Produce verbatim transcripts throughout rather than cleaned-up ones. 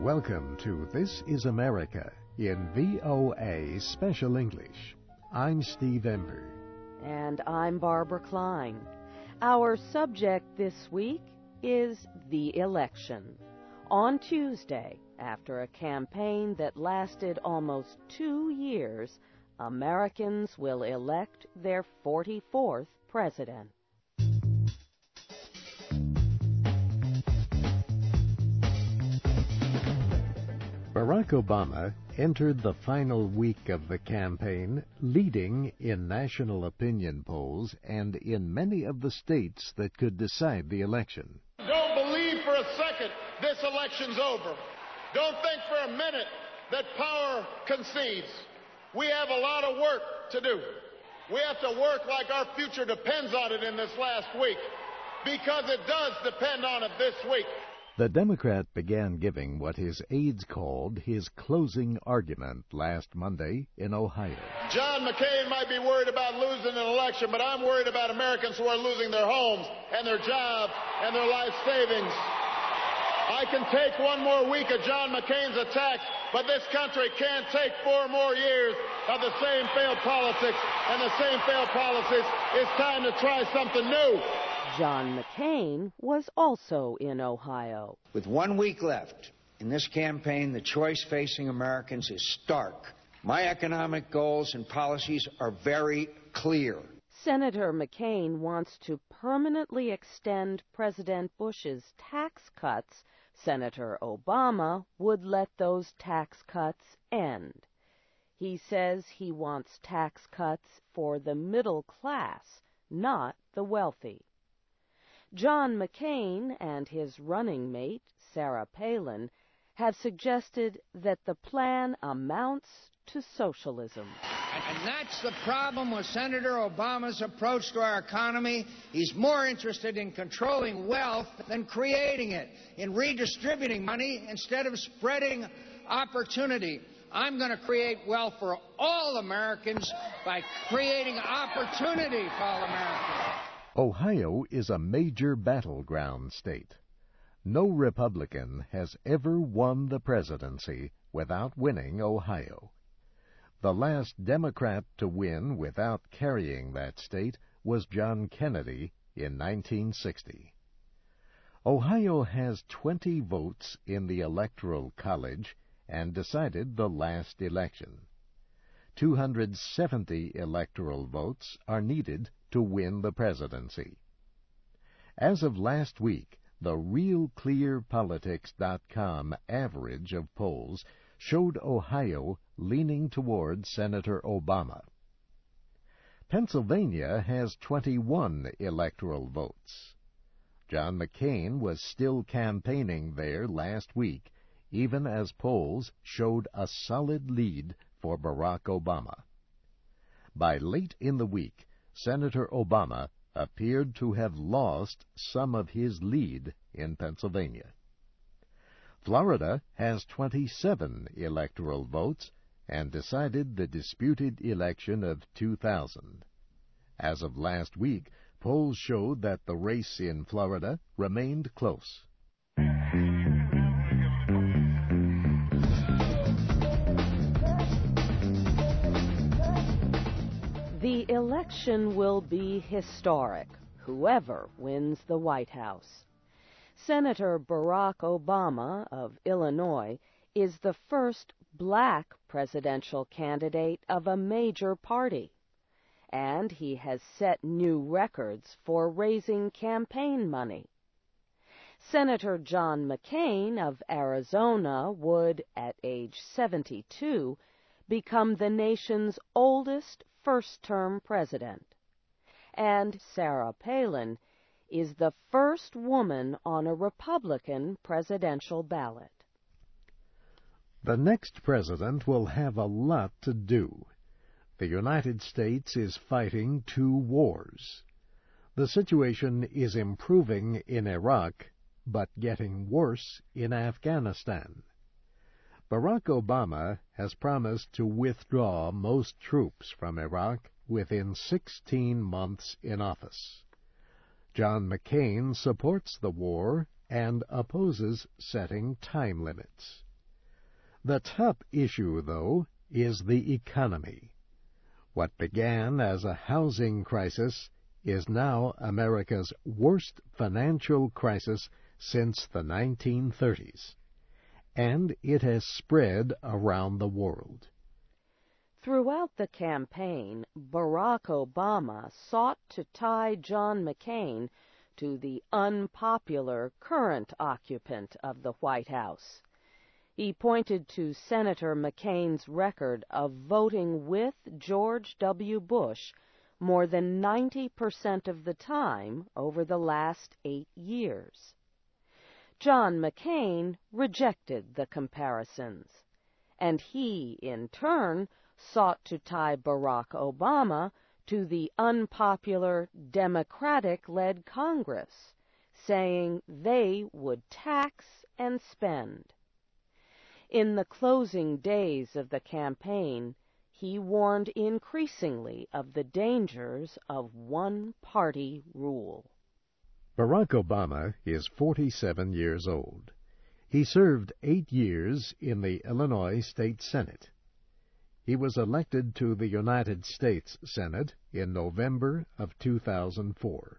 Welcome to This is America in V O A Special English. I'm Steve Ember. And I'm Barbara Klein. Our subject this week is the election. On Tuesday, after a campaign that lasted almost two years, Americans will elect their forty-fourth president. Barack Obama entered the final week of the campaign leading in national opinion polls and in many of the states that could decide the election. Don't believe for a second this election's over. Don't think for a minute that power concedes. We have a lot of work to do. We have to work like our future depends on it in this last week, because it does depend on it this week. The Democrat began giving what his aides called his closing argument last Monday in Ohio. John McCain might be worried about losing an election, but I'm worried about Americans who are losing their homes and their jobs and their life savings. I can take one more week of John McCain's attacks, but this country can't take four more years of the same failed politics and the same failed policies. It's time to try something new. John McCain was also in Ohio. With one week left in this campaign, the choice facing Americans is stark. My economic goals and policies are very clear. Senator McCain wants to permanently extend President Bush's tax cuts. Senator Obama would let those tax cuts end. He says he wants tax cuts for the middle class, not the wealthy. John McCain and his running mate, Sarah Palin, have suggested that the plan amounts to socialism. And that's the problem with Senator Obama's approach to our economy. He's more interested in controlling wealth than creating it, in redistributing money instead of spreading opportunity. I'm going to create wealth for all Americans by creating opportunity for all Americans. Ohio is a major battleground state. No Republican has ever won the presidency without winning Ohio. The last Democrat to win without carrying that state was John Kennedy in nineteen sixty. Ohio has twenty votes in the Electoral College and decided the last election. two hundred seventy electoral votes are needed to win the presidency. As of last week, the Real Clear Politics dot com average of polls showed Ohio leaning toward Senator Obama. Pennsylvania has twenty-one electoral votes. John McCain was still campaigning there last week, even as polls showed a solid lead for Barack Obama. By late in the week, Senator Obama appeared to have lost some of his lead in Pennsylvania. Florida has twenty-seven electoral votes and decided the disputed election of two thousand. As of last week, polls showed that the race in Florida remained close. The election will be historic, whoever wins the White House. Senator Barack Obama of Illinois is the first black presidential candidate of a major party, and he has set new records for raising campaign money. Senator John McCain of Arizona would, at age seventy-two, become the nation's oldest first-term president, and Sarah Palin is the first woman on a Republican presidential ballot. The next president will have a lot to do. The United States is fighting two wars. The situation is improving in Iraq, but getting worse in Afghanistan. Barack Obama has promised to withdraw most troops from Iraq within sixteen months in office. John McCain supports the war and opposes setting time limits. The top issue, though, is the economy. What began as a housing crisis is now America's worst financial crisis since the nineteen thirties, and it has spread around the world. Throughout the campaign, Barack Obama sought to tie John McCain to the unpopular current occupant of the White House. He pointed to Senator McCain's record of voting with George W. Bush more than ninety percent of the time over the last eight years. John McCain rejected the comparisons, and he, in turn, sought to tie Barack Obama to the unpopular Democratic-led Congress, saying they would tax and spend. In the closing days of the campaign, he warned increasingly of the dangers of one-party rule. Barack Obama is forty-seven years old. He served eight years in the Illinois State Senate. He was elected to the United States Senate in November of two thousand four.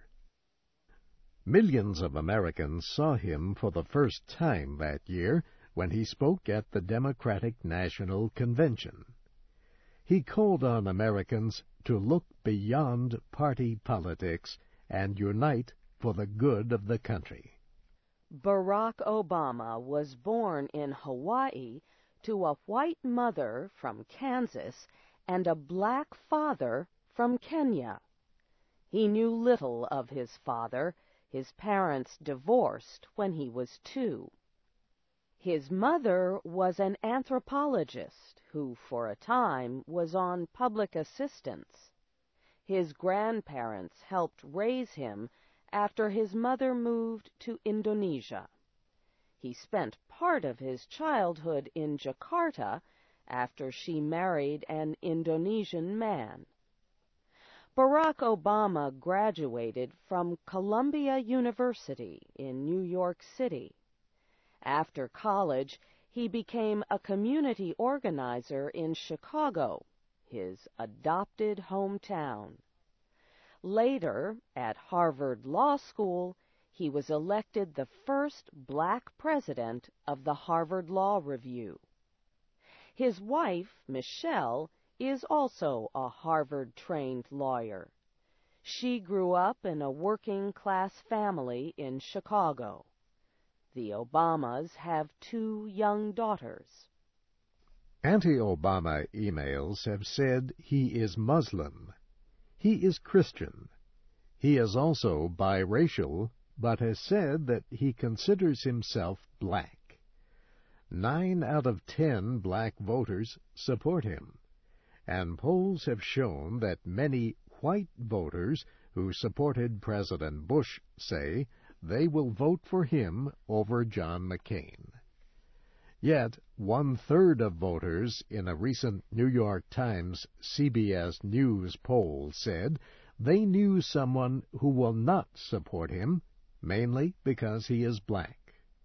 Millions of Americans saw him for the first time that year when he spoke at the Democratic National Convention. He called on Americans to look beyond party politics and unite for the good of the country. Barack Obama was born in Hawaii to a white mother from Kansas and a black father from Kenya. He knew little of his father. His parents divorced when he was two. His mother was an anthropologist who, for a time, was on public assistance. His grandparents helped raise him after his mother moved to Indonesia. He spent part of his childhood in Jakarta after she married an Indonesian man. Barack Obama graduated from Columbia University in New York City. After college, he became a community organizer in Chicago, his adopted hometown. Later, at Harvard Law School, he was elected the first black president of the Harvard Law Review. His wife, Michelle, is also a Harvard-trained lawyer. She grew up in a working-class family in Chicago. The Obamas have two young daughters. Anti-Obama emails have said he is Muslim. He is Christian. He is also biracial, but has said that he considers himself black. Nine out of ten black voters support him, and polls have shown that many white voters who supported President Bush say they will vote for him over John McCain. Yet, one-third of voters in a recent New York Times C B S News poll said they knew someone who will not support him, mainly because he is black.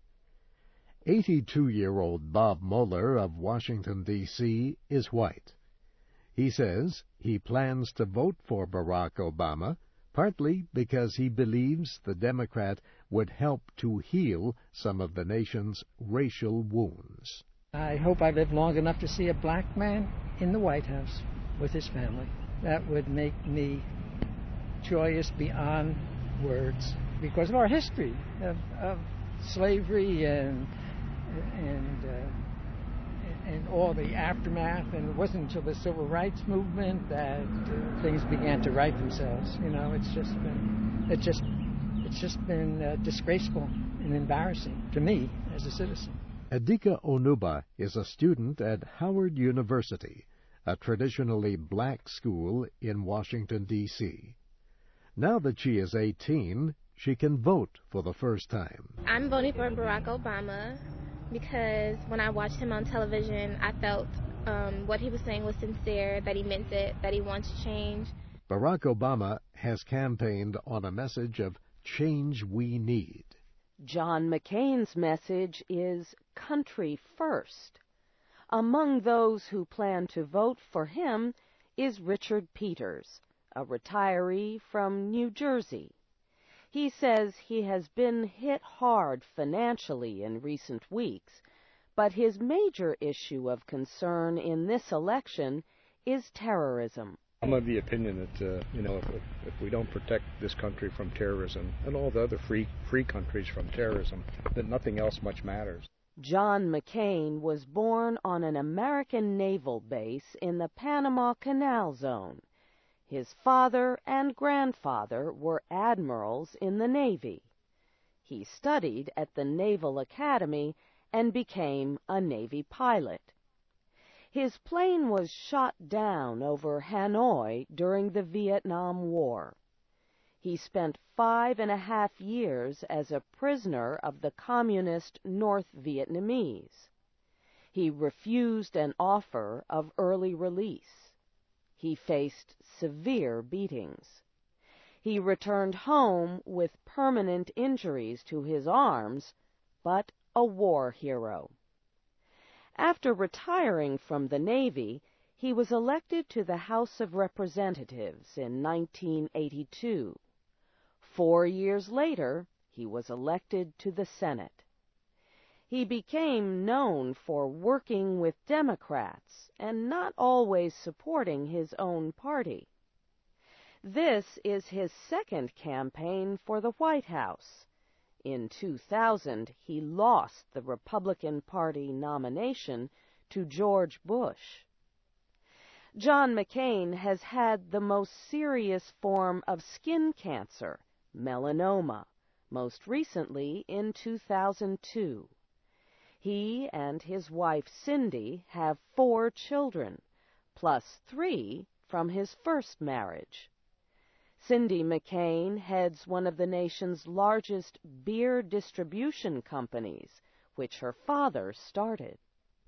eighty-two-year-old Bob Mueller of Washington, D C is white. He says he plans to vote for Barack Obama, partly because he believes the Democrat would help to heal some of the nation's racial wounds. I hope I live long enough to see a black man in the White House with his family. That would make me joyous beyond words because of our history of, of slavery and and uh, and all the aftermath. And it wasn't until the civil rights movement that uh, things began to right themselves. You know, it's just been it just it's just been uh, disgraceful and embarrassing to me as a citizen. Adika Onuba is a student at Howard University, a traditionally black school in Washington, D C Now that she is eighteen, she can vote for the first time. I'm voting for Barack Obama because when I watched him on television, I felt um, what he was saying was sincere, that he meant it, that he wants change. Barack Obama has campaigned on a message of change we need. John McCain's message is country first. Among those who plan to vote for him is Richard Peters, a retiree from New Jersey. He says he has been hit hard financially in recent weeks, but his major issue of concern in this election is terrorism. I'm of the opinion that, uh, you know, if, if we don't protect this country from terrorism and all the other free, free countries from terrorism, that nothing else much matters. John McCain was born on an American naval base in the Panama Canal Zone. His father and grandfather were admirals in the Navy. He studied at the Naval Academy and became a Navy pilot. His plane was shot down over Hanoi during the Vietnam War. He spent five and a half years as a prisoner of the communist North Vietnamese. He refused an offer of early release. He faced severe beatings. He returned home with permanent injuries to his arms, but a war hero. After retiring from the Navy, he was elected to the House of Representatives in nineteen eighty-two. Four years later, he was elected to the Senate. He became known for working with Democrats and not always supporting his own party. This is his second campaign for the White House. In two thousand, he lost the Republican Party nomination to George Bush. John McCain has had the most serious form of skin cancer, melanoma, most recently in two thousand two. He and his wife Cindy have four children, plus three from his first marriage. Cindy McCain heads one of the nation's largest beer distribution companies, which her father started.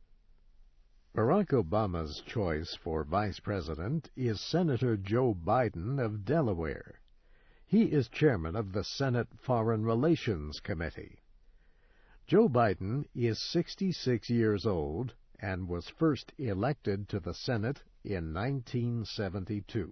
Barack Obama's choice for vice president is Senator Joe Biden of Delaware. He is chairman of the Senate Foreign Relations Committee. Joe Biden is sixty-six years old and was first elected to the Senate in nineteen seventy-two.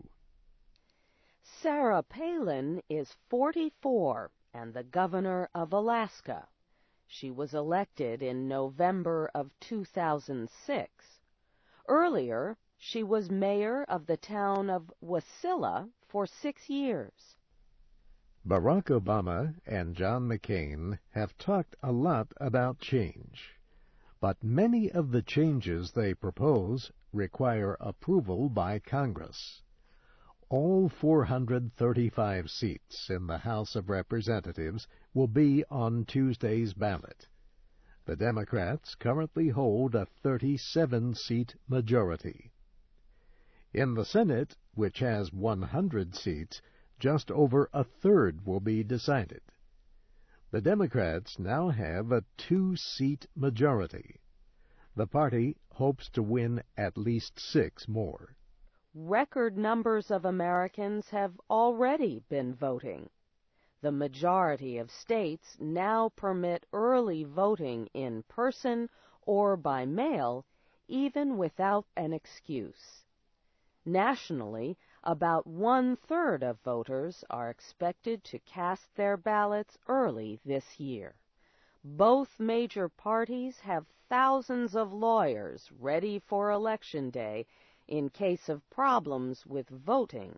Sarah Palin is forty-four and the governor of Alaska. She was elected in November of two thousand six. Earlier, she was mayor of the town of Wasilla for six years. Barack Obama and John McCain have talked a lot about change, but many of the changes they propose require approval by Congress. All four hundred thirty-five seats in the House of Representatives will be on Tuesday's ballot. The Democrats currently hold a thirty-seven seat majority. In the Senate, which has one hundred seats, just over a third will be decided. The Democrats now have a two-seat majority. The party hopes to win at least six more. Record numbers of Americans have already been voting. The majority of states now permit early voting in person or by mail, even without an excuse. Nationally, about one-third of voters are expected to cast their ballots early this year. Both major parties have thousands of lawyers ready for Election Day in case of problems with voting.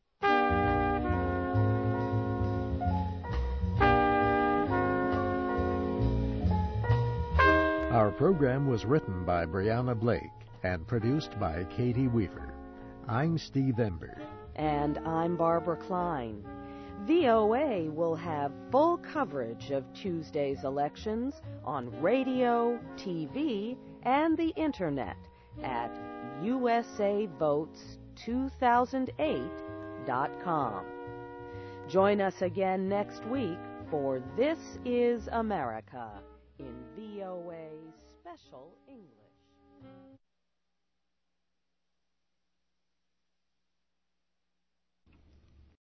Our program was written by Brianna Blake and produced by Katie Weaver. I'm Steve Ember. And I'm Barbara Klein. V O A will have full coverage of Tuesday's elections on radio, T V, and the Internet at U S A votes two thousand eight dot com. Join us again next week for This is America in V O A Special English.